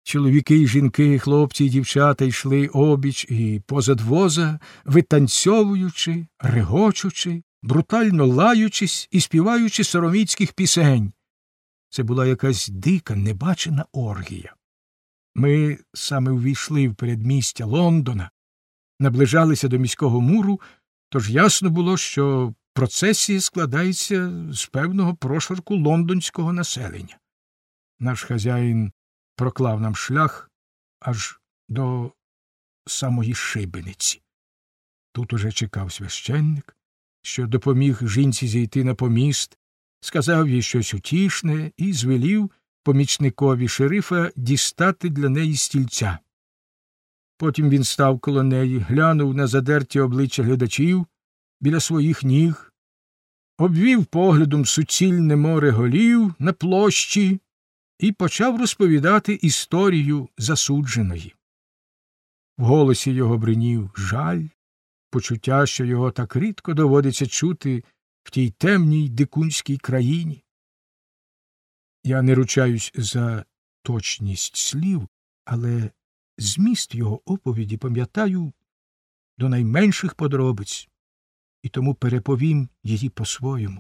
Чоловіки й жінки, хлопці й дівчата йшли обіч і позад воза, витанцьовуючи, регочучи, брутально лаючись і співаючи сороміцьких пісень. Це була якась дика, небачена оргія. Ми саме увійшли в передмістя Лондона, наближалися до міського муру, тож ясно було, що процесія складається з певного прошарку лондонського населення. Наш хазяїн проклав нам шлях аж до самої шибениці. Тут уже чекав священник, що допоміг жінці зійти на поміст, сказав їй щось утішне і звелів помічникові шерифа дістати для неї стільця. Потім він став коло неї, глянув на задерті обличчя глядачів біля своїх ніг, обвів поглядом суцільне море голів на площі і почав розповідати історію засудженої. В голосі його бринів жаль, почуття, що його так рідко доводиться чути в тій темній дикунській країні. Я не ручаюсь за точність слів, але зміст його оповіді пам'ятаю до найменших подробиць, і тому переповім її по-своєму.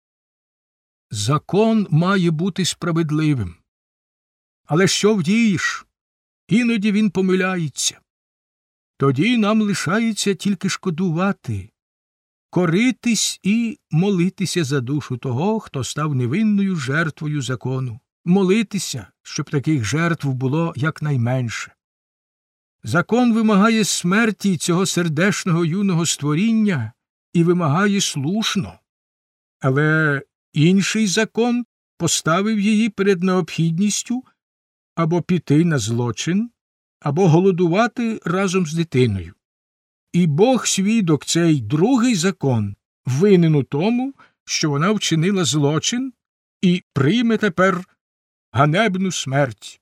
Закон має бути справедливим. Але що вдієш? Іноді він помиляється. Тоді нам лишається тільки шкодувати, коритись і молитися за душу того, хто став невинною жертвою закону. Молитися, щоб таких жертв було якнайменше. Закон вимагає смерті цього сердешного юного створіння і вимагає слушно. Але інший закон поставив її перед необхідністю або піти на злочин, або голодувати разом з дитиною. І Бог свідок, цей другий закон винен у тому, що вона вчинила злочин і прийме тепер ганебну смерть.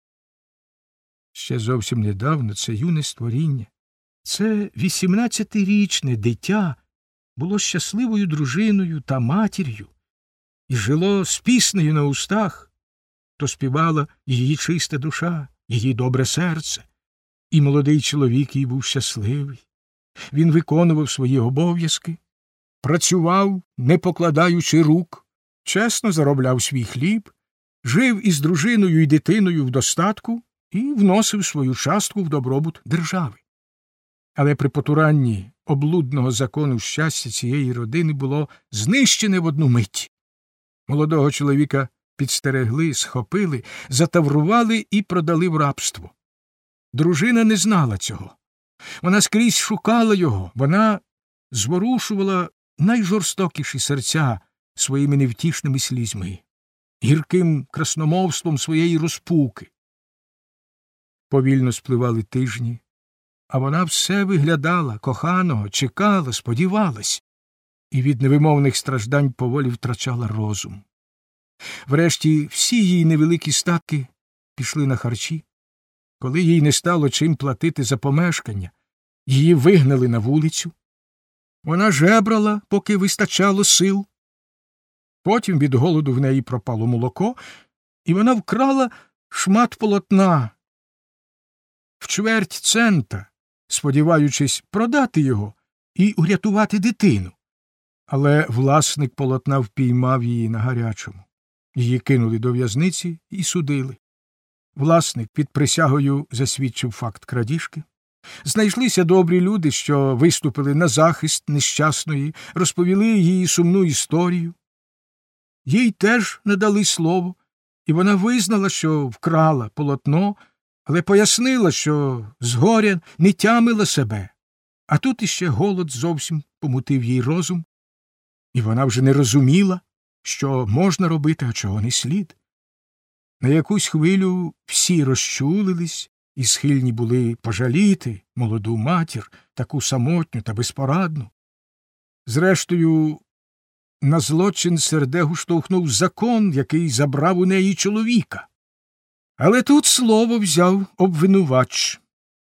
Ще зовсім недавно це юне створіння, це 18-річне дитя було щасливою дружиною та матір'ю і жило з піснею на устах, то співала її чиста душа, її добре серце, і молодий чоловік їй був щасливий. Він виконував свої обов'язки, працював, не покладаючи рук, чесно заробляв свій хліб, жив із дружиною і дитиною в достатку і вносив свою частку в добробут держави. Але при потуранні облудного закону щастя цієї родини було знищене в одну мить. Молодого чоловіка підстерегли, схопили, затаврували і продали в рабство. Дружина не знала цього. Вона скрізь шукала його, вона зворушувала найжорстокіші серця своїми невтішними слізьми, гірким красномовством своєї розпуки. Повільно спливали тижні, а вона все виглядала, коханого, чекала, сподівалась, і від невимовних страждань поволі втрачала розум. Врешті всі її невеликі статки пішли на харчі. Коли їй не стало чим платити за помешкання, її вигнали на вулицю. Вона жебрала, поки вистачало сил. Потім від голоду в неї пропало молоко, і вона вкрала шмат полотна в чверть цента, сподіваючись продати його і урятувати дитину. Але власник полотна впіймав її на гарячому. Її кинули до в'язниці і судили. Власник під присягою засвідчив факт крадіжки. Знайшлися добрі люди, що виступили на захист нещасної, розповіли їй сумну історію. Їй теж надали слово, і вона визнала, що вкрала полотно, але пояснила, що згоря не тямила себе. А тут іще голод зовсім помутив їй розум, і вона вже не розуміла, що можна робити, а чого не слід. На якусь хвилю всі розчулились і схильні були пожаліти молоду матір, таку самотню та безпорадну. Зрештою, на злочин Сердегу штовхнув закон, який забрав у неї чоловіка. Але тут слово взяв обвинувач.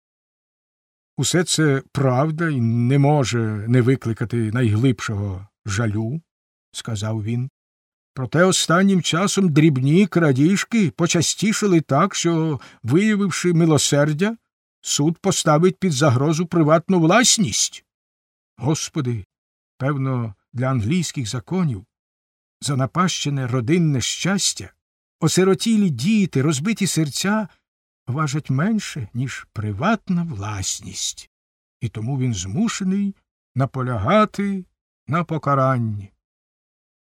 Усе це правда і не може не викликати найглибшого жалю, сказав він. Проте останнім часом дрібні крадіжки почастішали так, що, виявивши милосердя, суд поставить під загрозу приватну власність. Господи, певно, для англійських законів занапащене родинне щастя, осиротілі діти, розбиті серця важать менше, ніж приватна власність, і тому він змушений наполягати на покаранні.